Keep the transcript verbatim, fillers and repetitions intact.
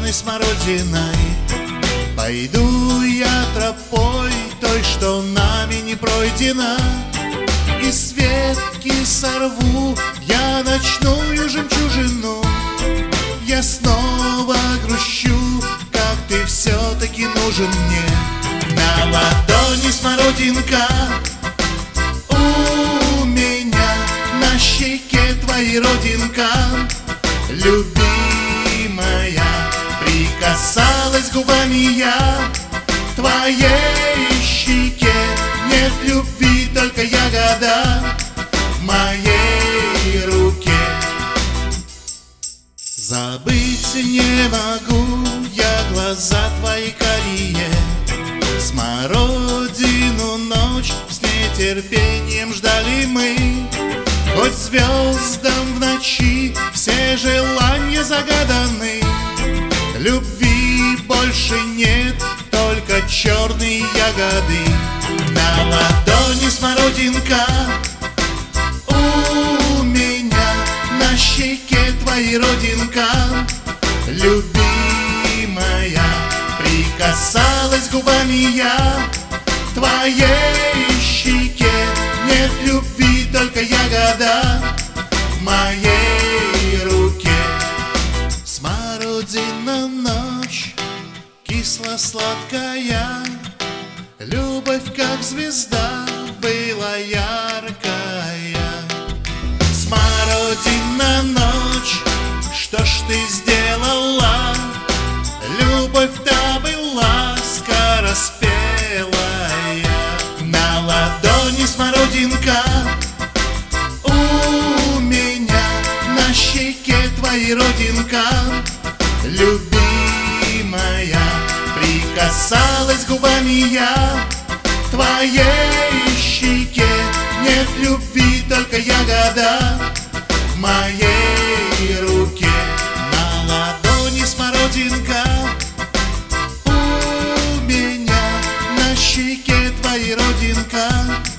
зеленой смородиной. Пойду я тропой той, что нами не пройдена, и с ветки сорву я ночную жемчужину. Я снова грущу, как ты все-таки нужен мне. На ладони смородинка у меня, на щеке твоей родинка. Любимая, прикасалась губами я к твоей щеке. Нет любви, только ягода в моей руке. Забыть не могу я глаза твои карие, смородину ночь с нетерпением ждали мы. Хоть звездам в ночи все желания загаданы, любви больше нет, только черные ягоды. На ладони смородинка у меня, на щеке твоей родинка. Любимая, прикасалась губами я к твоей щеке. Нет любви, только ягода в моей руке. Смородина ночь, кисло-сладкая, любовь, как звезда, была яркая. Смородина ночь, что ж ты сделала? Любовь-то была скороспелая. На ладони смородинка у меня, на щеке твоей родинка. Любимая, прикасалась губами я к твоей щеке. Нет любви, только ягода в моей руке. На ладони смородинка у меня, на щеке твоей родинка.